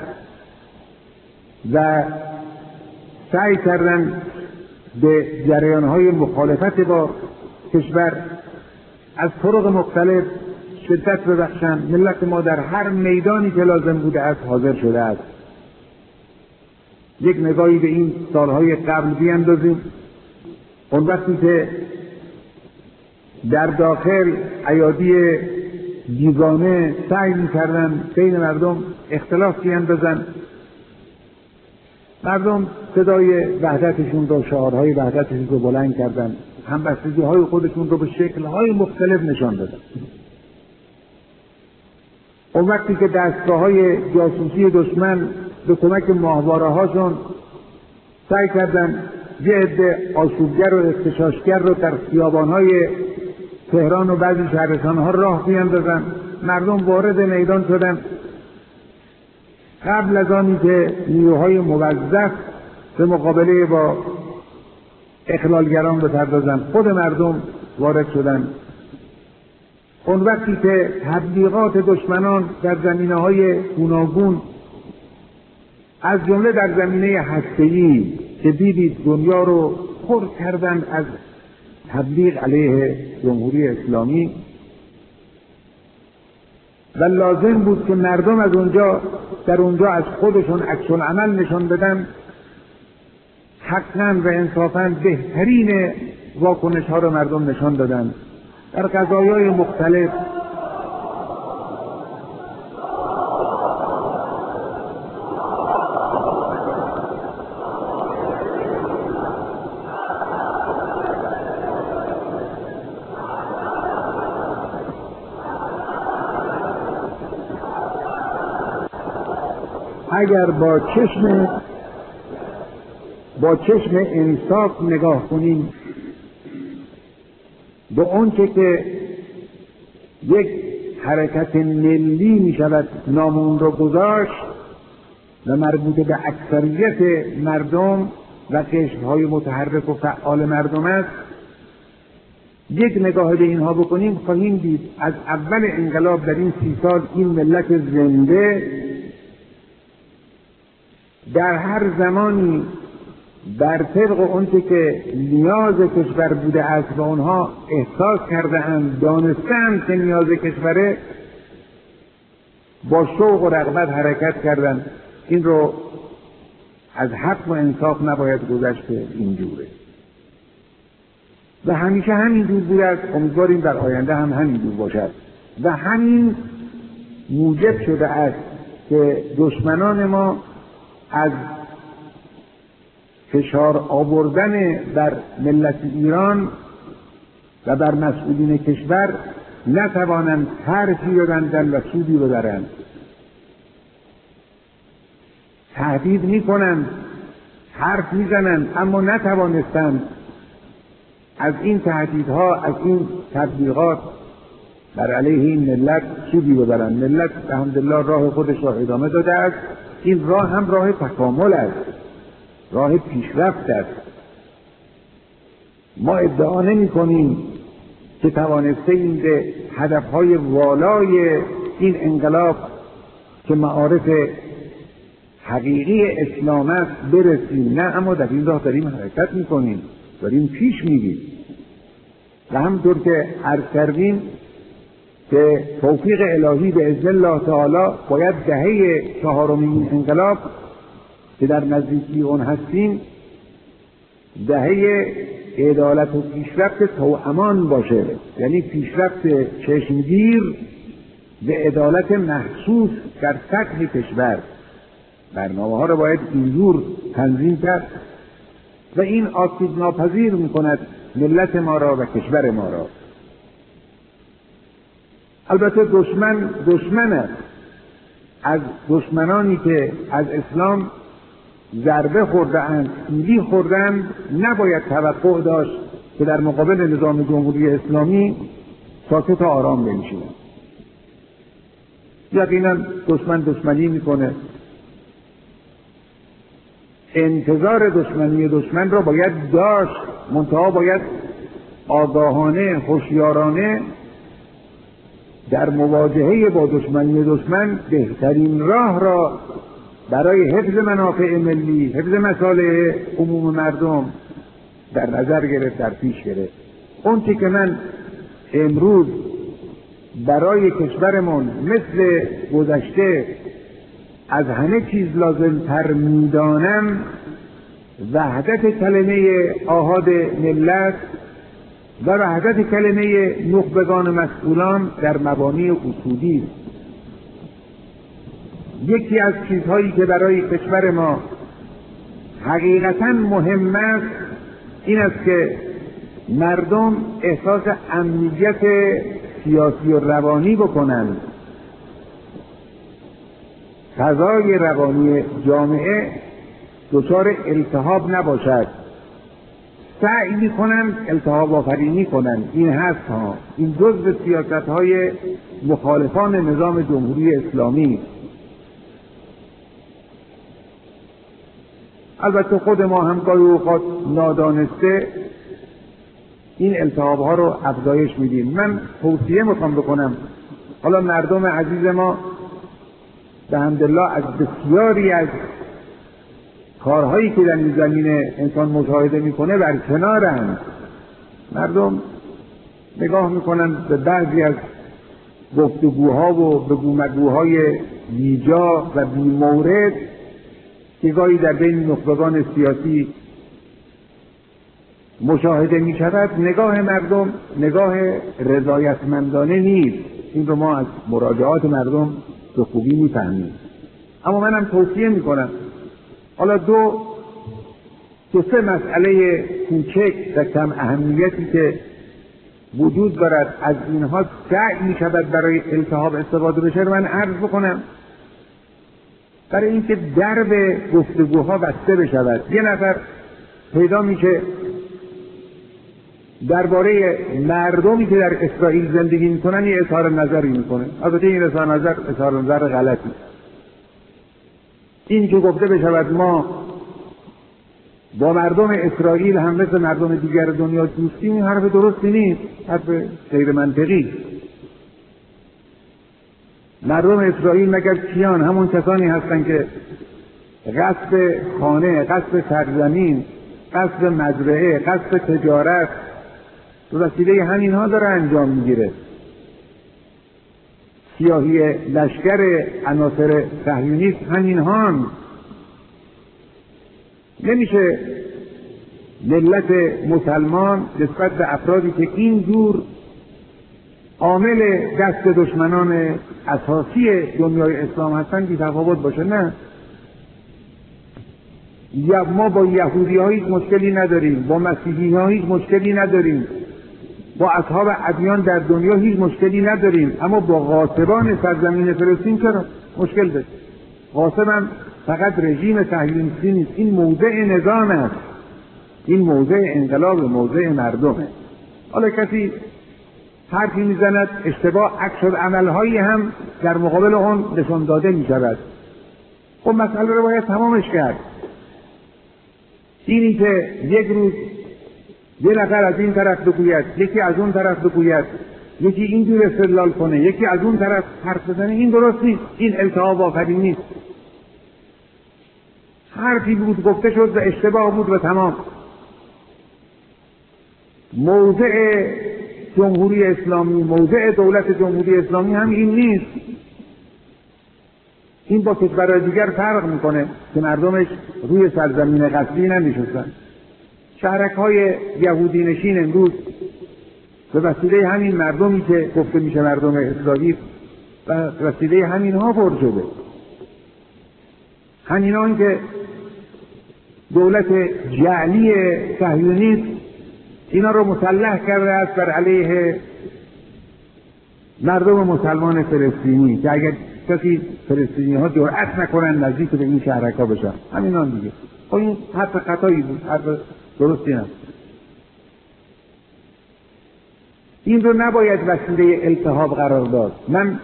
و سعی کردند به جریانهای مخالفت با کشور از طرق مختلف شدت ببخشند، ملت ما در هر میدانی که لازم بوده است حاضر شده است. یک نگاهی به این سالهای قبل بیاندازیم. اون وقتی که در داخل ایادی بیگانه سعی می‌کردند بین مردم اختلاف بیاندازند، مردم صدای وحدتشون رو، شعارهای وحدتشون رو بلند کردند، همبستگی‌های خودشون رو به شکل‌های مختلف نشان دادند. اون وقتی که دستگاه‌های جاسوسی دشمن به کمک ماهواره‌هاشون سعی کردند یه عده آشوبگر و اغتشاشگر رو در خیابان‌های تهران و بعضی شهرستان‌ها راه بیاندازند، مردم وارد میدان شدند. قبل از آنی که نیروهای موظف به مقابله با اخلالگران بپردازند، خود مردم وارد شدند. اون وقتی که تبلیغات دشمنان در زمینه‌های گوناگون از جمله در زمینه هسته‌ای که دیدید دنیا رو پر کردند از تبلیغ علیه جمهوری اسلامی و لازم بود که مردم از در اونجا از خودشون عکس‌العمل نشان بدن، حقاً و انصافاً بهترین واکنش‌ها رو مردم نشان دادن. در قضایای مختلف اگر با چشم انصاف نگاه کنیم به اونچه که یک حرکت ملی می شود نام اون رو گذاشت و مربوط به اکثریت مردم و قشرهای متحرک و فعال مردم است، یک نگاه به اینها بکنیم خواهیم دید از اول انقلاب در این 30 سال این ملت زنده در هر زمانی بر طبق اونچه که نیاز کشور بوده است و اونها احساس کرده اند دانستند که نیاز کشوره، با شوق و رغبت حرکت کردند. این رو از حق و انصاف نباید گذشت، اینجوره و همیشه همینجور بوده است. امیدواریم در آینده هم همینجور باشد و همین موجب شده است که دشمنان ما از فشار آوردن بر ملت ایران و بر مسئولین کشور نتوانند حرفی ببندند و سودی ببرند. تهدید میکنند، حرف میزنند، اما نتوانستند از این تهدیدها، از این تبلیغات بر علیه این ملت سودی ببرند. ملت الحمدلله راه خودش را ادامه داده است. این راه هم راه تکامل است، راه پیشرفت است. ما ادعا نمی کنیم که توانسته این به هدفهای والای این انقلاب که معارف حقیقی اسلام است برسیم، نه، اما در این راه داریم حرکت میکنیم، داریم پیش میریم و همطور که عرض کردیم که توفیق الهی به اذن الله تعالی باید دهه 4 این انقلاب که در نزدیکی اون هستیم دهه عدالت و پیشرفت توامان باشه، یعنی پیشرفت چشمگیر به عدالت محسوس در سطح کشور. برنامه ها رو باید اینجور تنظیم کرد و این آسیب ناپذیر میکند ملت ما را و کشور ما را. البته دشمن است. از دشمنانی که از اسلام ضربه خورده‌اند، سیلی خورده‌اند، نباید توقع داشت که در مقابل نظام جمهوری اسلامی ساکت و آرام بنشینند. یقینا دشمنی میکنه. انتظار دشمن را باید داشت، منتها باید آگاهانه، هوشیارانه در مواجهه با دشمن بهترین راه را برای حفظ منافع ملی، حفظ مصالح عموم مردم در نظر گرفت، در پیش گرفت. اون چی که من امروز برای کشورمون مثل گذشته از همه چیز لازم‌تر می‌دانم وحدت کلمه آحاد ملت و وحدت کلمه نخبگان مسئولان در مبانی اصولی. یکی از چیزهایی که برای کشور ما حقیقتاً مهم است این است که مردم احساس امنیت سیاسی و روانی بکنند، فضای روانی جامعه دچار التهاب نباشد. سعی می‌کنند التهاب آفرینی کنند. این هست ها، این جزء سیاست‌های مخالفان نظام جمهوری اسلامی. البته خود ما هم گاهی اوقات نادانسته این التهاب‌ها رو افزایش میدیم. من توصیه میخوام بکنم، حالا مردم عزیز ما به حمدالله از بسیاری از کارهایی که در این زمینه انسان مشاهده میکنه بر کنارند. مردم نگاه میکنن به بعضی از گفتگوها و بگومگوهای بیجا و بیمورد که گاهی در بین نخبگان سیاسی مشاهده میشود. نگاه مردم نگاه رضایتمندانه نیست. این رو ما از مراجعات مردم به خوبی میفهمیم. اما منم توصیه میکنم، حالا 2 تا 3 مسئله کوچک و کم اهمیتی که وجود دارد از اینها سعی میشود برای التهاب استفاده بشه رو من عرض بکنم. برای اینکه درب گفتگوها بسته بشود. یه نفر پیدا میشه درباره مردمی که در اسرائیل زندگی میکنن یه اظهار نظری میکنه. البته این اظهار نظر غلطی. این که گفته بشود ما با مردم اسرائیل هم مثل مردم دیگر دنیا دوستیم، این حرف درستی نیست، حرف غیر منطقی. مردم اسرائیل مگر کیان؟ همون کسانی هستند که غصب خانه، غصب سرزمین، غصب مزرعه، غصب تجارت به وسیله همینها داره انجام میگیره. سیاهی لشکر عناصر صهیونیست همینهان. نمیشه ملت مسلمان نسبت به افرادی که این جور عامل دست دشمنان اساسی دنیای اسلام هستن بی تفاوت باشه. نه، ما با یهودی ها هیچ مشکلی نداریم، با مسیحی ها هیچ مشکلی نداریم، با اصحاب ادیان در دنیا هیچ مشکلی نداریم، اما با غاصبان سرزمین فلسطین چرا مشکل داریم؟ غاصبان فقط رژیم صهیونیستی نیست، این موضع نظام است، این موضع انقلاب، موضع مردمه. حالا کسی حرفی میزند اشتباه عکس عملهایی هم در مقابل اون نشان داده میشود. خب مسئله رو باید تمامش کرد. اینی که یک روز یه نفر از این طرف بگوید، یکی از اون طرف بگوید، یکی اینجور استدلال کنه، یکی از اون طرف حرف بزنه، این درست نیست، این التهاب آفرین نیست. حرفی بود گفته شد و اشتباه بود و تمام. موضع جمهوری اسلامی، موضع دولت جمهوری اسلامی هم این نیست. این با کشورهای دیگر فرق میکنه که مردمش روی سرزمین غصبی نمیشستن. شهرک‌های یهودی نشین امروز به وسیله همین مردمی که گفته میشه مردم اسرائیل و وسیله همینها پر شده. همینان که دولت جعلی صهیونیست اینا رو مسلح کرده است بر علیه مردم مسلمان فلسطینی که اگر کسی فلسطینی ها جرأت نکنن نزدیک به این شهرک‌ها بشن، همینان دیگه. خب این حرف خطایی بود، حرف درستی نبود. این رو نباید وسیله التهاب قرار داد. من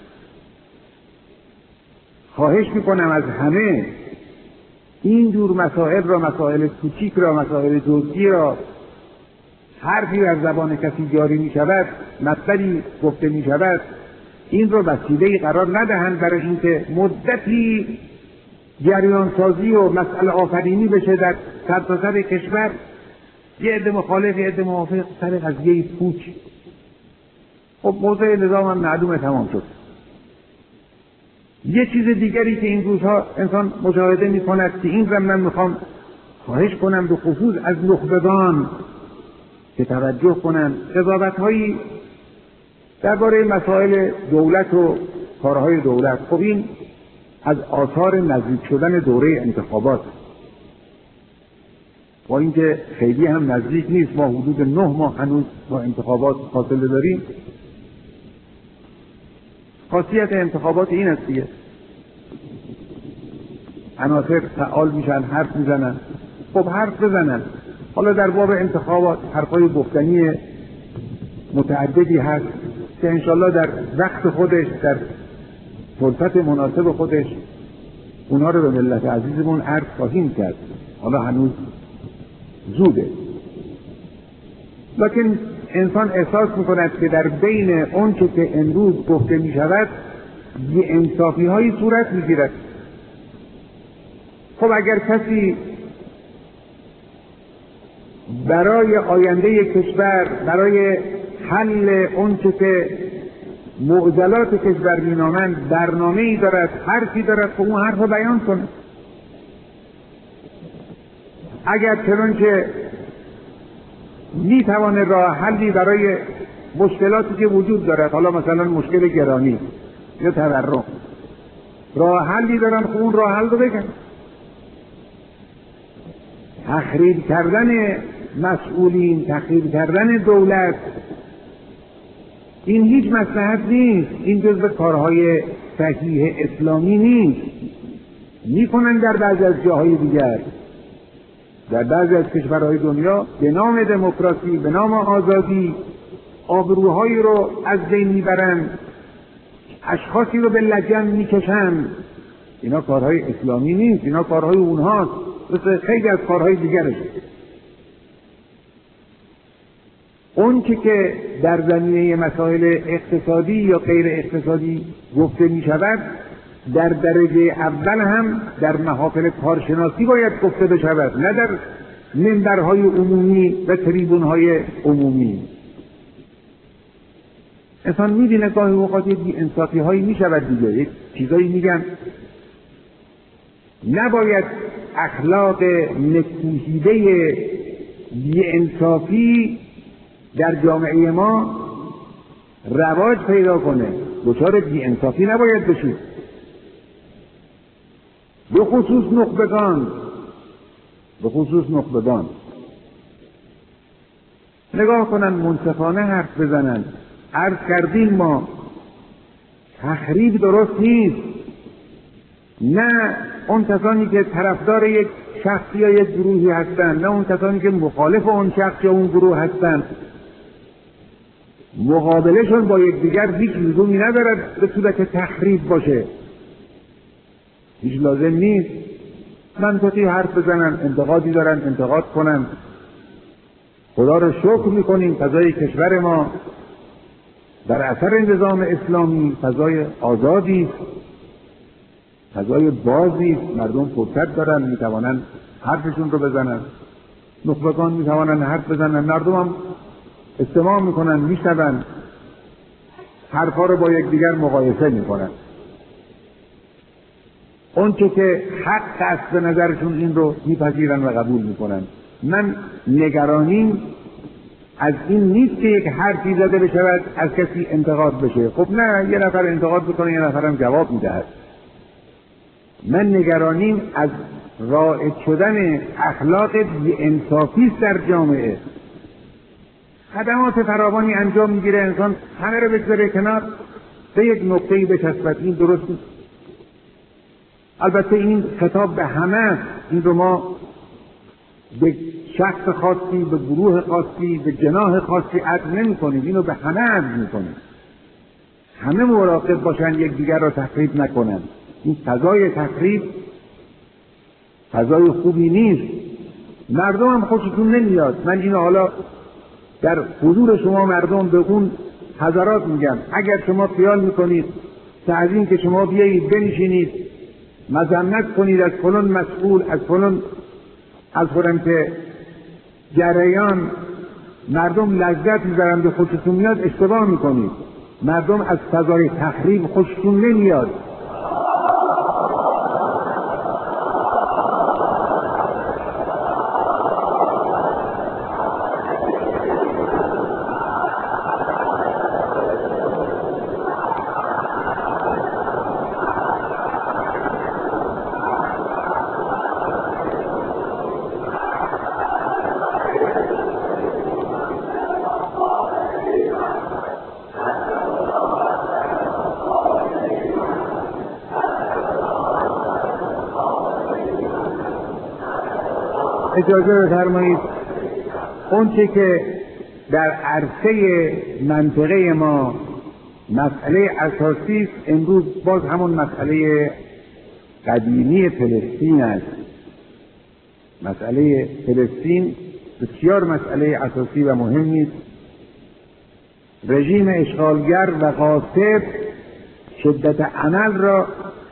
خواهش میکنم از همه این جور مسائل را، مسائل کوچیک را، مسائل جزئی را، حرفی از زبان کسی جاری می شود، مطلبی گفته می شود، این رو وسیله قرار ندهند برای اینکه مدتی جریان سازی و مسئله آفرینی بشه در سرتاسر کشور. یه عده مخالف، یه عده موافق سر قضیه پوچ. خب موضع نظام هم معلومه، تمام شد. یه چیز دیگری که این روزها انسان مشاهده می کند که این رو من میخوام خواهش کنم به خصوص از نخبگان که توجه کنند، قضاوت‌هایی درباره مسائل دولت و کارهای دولت. خب این از آثار نزدیک شدن دوره انتخابات، با اینکه خیلی هم نزدیک نیست، ما حدود 9 ماه هنوز با انتخابات فاصله داریم. خاصیت انتخابات این است دیگه، عناصر فعال میشن، حرف میزنن. خب حرف بزنن. حالا در باب انتخابات حرفای گفتنی متعددی هست که انشالله در وقت خودش، در فرصت مناسب خودش اونا رو به ملت عزیزمون عرض خواهیم کرد. حالا هنوز زوده، لکن انسان احساس میکند که در بین اونچه که امروز گفته میشود یه انصافی هایی صورت میگیرد. خب اگر کسی برای آینده کشور، برای حل اونچه که معضلات کشور مینامند برنامه‌ای دارد، حرفی دارد، خب اون حرف رو بیان کنه. اگر چنانچه میتوانه راه حلی برای مشکلاتی که وجود دارد، حالا مثلا مشکل گرانی یا تورم، راه حلی دارن، خب اون راه حل رو بگن. تخریب کردن مسئولین، تخریب کردن دولت، این هیچ مصلحت نیست. این جزو کارهای صحیح اسلامی نیست. میکنن در بعضی از جاهای دیگر، در بعضی از کشورهای دنیا به نام دموکراسی، به نام آزادی آبروهایی رو از بین میبرن، اشخاصی رو به لجن میکشن. اینا کارهای اسلامی نیست، اینا کارهای اونهاست، مثل خیلی از کارهای دیگرش. اون که در زمینه مسائل اقتصادی یا غیر اقتصادی گفته می شود، در درجه اول هم در محافل کارشناسی باید گفته بشود، نه در منبرهای عمومی و تریبونهای عمومی. انسان می‌بینه گاهی اوقات یک بی‌انصافی هایی می‌شود دیگه، یک چیزایی میگن. نباید اخلاق نکوهیده بی‌انصافی در جامعه ما رواج پیدا کنه. دچار بی‌انصافی نباید بشید، به خصوص نخبگان نگاه کنن، منصفانه حرف بزنن. عرض کردیم ما تخریب درست نیست. نه اون کسانی که طرفدار یک شخص یا یک گروهی هستند، نه اون کسانی که مخالف اون شخص یا اون گروه هستند، مقابلشون با یکدیگر هیچ لزومی ندارد به صورت تخریب باشه، هیچ لازم نیست. منطقی حرف بزنن، انتقادی دارن انتقاد کنن. خدا رو شکر میکنیم فضای کشور ما در اثر نظام اسلامی فضای آزادی است، فضای بازی است. مردم فرصت دارن، میتوانن حرفشون رو بزنن، نخبگان میتوانن حرف بزنن، مردم هم استماع میکنن، میشنون، حرفا رو با یکدیگر مقایسه میکنن. اون که حق است به نظرشون این رو میپذیرن و قبول میکنن. من نگرانیم از این نیست که یک حرفی زده بشود از کسی انتقاد بشه. خب نه، یه نفر انتقاد بکنه، یه نفرم جواب میدهد. من نگرانیم از رایج شدن اخلاق بی‌انصافی در جامعه. خدمات فراوانی انجام میگیره، انسان همه رو بگذاره کنار، به یک نقطه‌ای بچسبد. این درست نیست. البته این خطاب به همه است. این رو ما به شخص خاصی، به گروه خاصی، به جناح خاصی عرض نمی کنیم، اینو به همه عرض می کنیم. همه مراقب باشن یک دیگر را تخریب نکنن. این فضای تخریب فضای خوبی نیست. مردم هم خوششون نمیاد. من اینو حالا در حضور شما مردم به اون حضرات میگم، اگر شما خیال میکنید از این که شما بیایید بنشینید مذمت کنید از فلان مسئول، از فلان که جریان مردم لذت میبرند به خوشتون میاد، اشتباه میکنید. مردم از فضای تخریب خوشتون نمیاد. اجازه بفرمایید اون که در عرصه منطقه ما مسئله اساسی است، امروز باز همون مسئله قدیمی فلسطین است. مسئله فلسطین بسیار مسئله اساسی و مهمی است. رژیم اشغالگر و غاصب شدت عمل را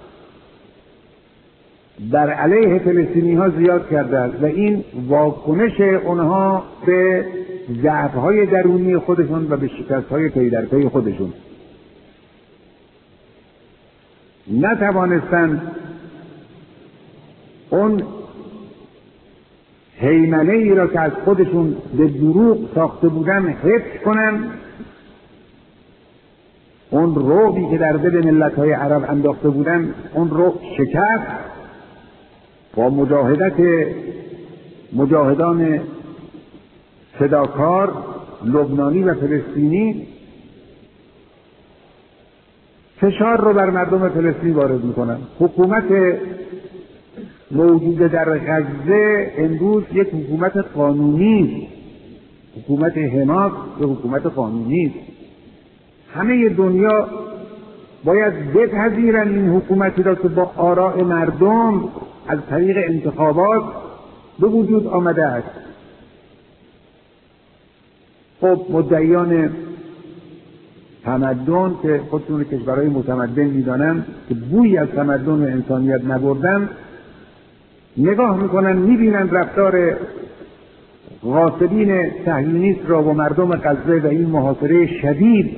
در علیه فلسطینی ها زیاد کرده است و این واکنش اونها به ضعف های درونی خودشون و به شکست های پی در پی خودشون. نتوانستند اون هیمنه ای را که از خودشون به دروغ ساخته بودن حفظ کنند. اون رعبی که در دل ملت های عرب انداخته بودن، اون رعب شکست با مجاهدت مجاهدان فداکار لبنانی و فلسطینی فشار رو بر مردم فلسطین وارد میکنن. حکومت موجود در غزه امروز یک حکومت قانونی، حکومت حماس یا حکومت قانونی. همه دنیا باید بپذیرن این حکومتی را که با آراء مردم از طریق انتخابات به وجود آمده است. خب مدعیان تمدن که خودشون کشورهای متمدن میدانن که بوی از تمدن و انسانیت نبردن، نگاه میکنن میبینن رفتار غاصبین صهیونیست را با مردم غزه و این محاصره شدید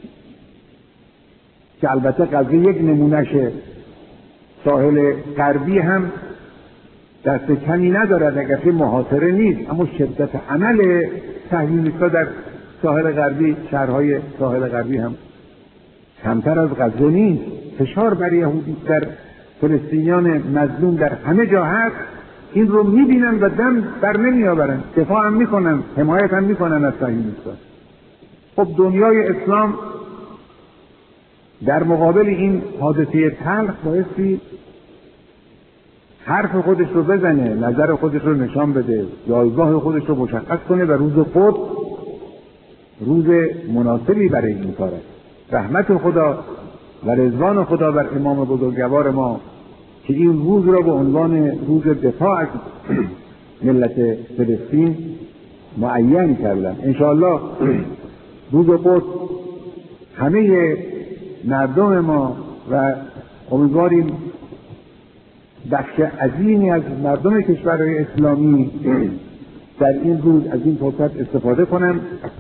که البته غزه یک نمونهشه، ساحل غربی هم دست کمی ندارد اگرچه محاصره نیست، اما شدت عمل صهیونیست‌ها در ساحل غربی، شهرهای ساحل غربی هم کمتر از غزه نیست. فشار بر یهودی در فلسطینیان مظلوم در همه جا هست، این رو میبینن و دم بر نمیآورن، دفاع هم میکنن، حمایت هم میکنن از صهیونیست‌ها. خب دنیای اسلام در مقابل این حادثه تلخ بایستی حرف خودش رو بزنه، نظر خودش رو نشان بده، جایگاه خودش رو مشخص کنه و روز خود روز مناسبی برای این کار است. رحمت خدا و رضوان خدا بر امام بزرگوار ما که این روز را به عنوان روز دفاع از ملت فلسطین معین کردن. انشاءالله روز خود همه مردم ما و امیدواریم بخش عظیمی از مردم کشورهای اسلامی در این روز از این فرصت استفاده کنند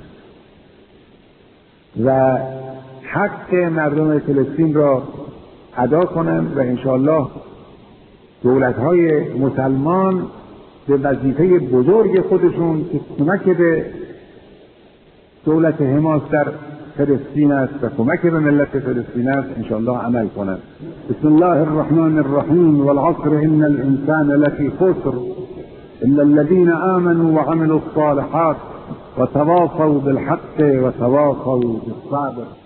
و حق مردم فلسطین را ادا کنند و انشاءالله دولت‌های مسلمان به وظیفه بزرگ خودشون که کمک به دولت حماس در فلسطین است و کمک به ملت فلسطین است انشاءالله عمل کنند. بسم الله الرحمن الرحیم والعصر ان الانسان لفی خسر الا الذين آمنوا وعملوا الصالحات وتواصوا بالحق وتواصوا بالصبر.